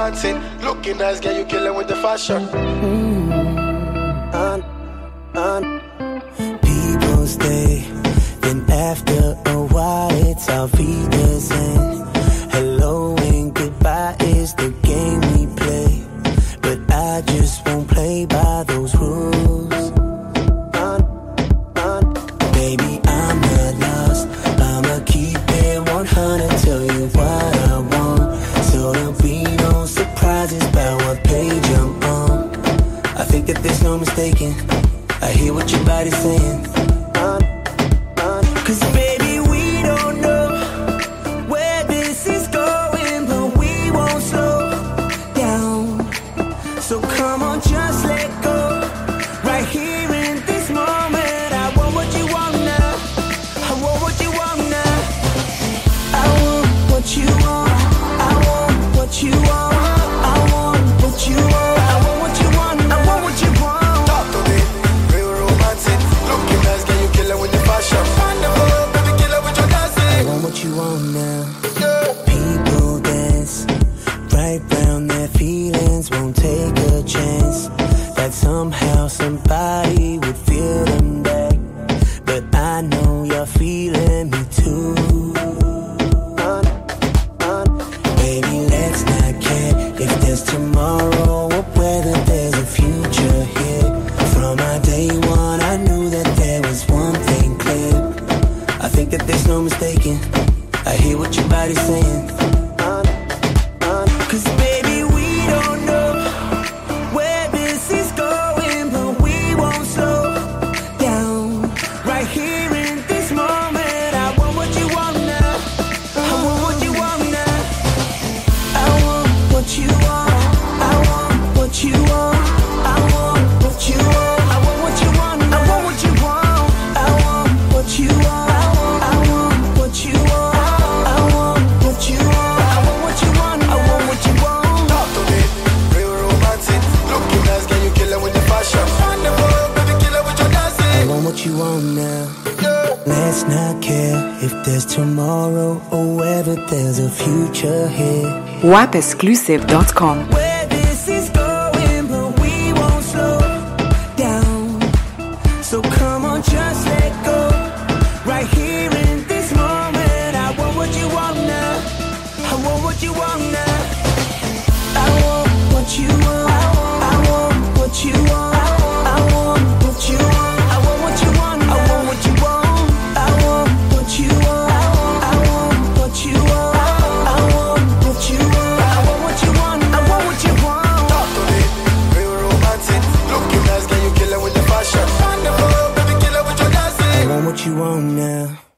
romancing. Looking nice, girl, you killing with the fashion. People stay, then after a while it's auf Wiedersehen. Hello and goodbye is the game we play, but I just won't play by those rules. Baby, I'm not lost, I'ma keep it 100, tell you what I want, so there'll be no surprises about what page I'm on. I think that there's no mistaking, I hear what your body's saying. Cause baby, we don't know where this is going, but we won't slow down. So come on, just let go. Right here in this moment, I want what you want now. I want what you want now. I want what you want. I want what you want. I want what you want. I want what you want. I want what you want. Talk to me, real romantic. Looking nice, girl, you killing with the fashion. Wonderful, baby, killer with your dancing. I want what you want now. People dance right round their feelings, won't take a chance that somehow somebody would feel them back. But I know you're feeling me too. Baby, let's not care if there's tomorrow or whether there's a future here. From my day one, I knew that there was one thing clear. I think that there's no mistaking, I hear what your body's saying. Cause baby, we don't know where this is going, but we won't slow down. Right here in this moment, I want what you want now. I want what you want now. I want what you want. I want what you want. I want what you want. I want what you want. I want what you want. I want what you want. I want what you want. I want what you want. I want what you want. I want what you want. Talk to me, real romantic. Looking nice, girl, you killing with the fashion. Wonderful, baby, killer with your dancing. I want what you want now. Let's not care if there's tomorrow or whether there's a future here. WAPexclusive.com. Where this is going, but we won't slow down. So come on, just let go. Right here in this moment, I want what you want now. I want what you want now. I want what you want. I want what you want. I want what you want. I want what you want. I want what you want. I want what you want. I want what you want. I want what you want. I want what you want. I want what you want. Talk to me, real romantic. Looking nice, girl, you killing with the fashion. Wonderful, baby, killer with your dancing. I want what you want now.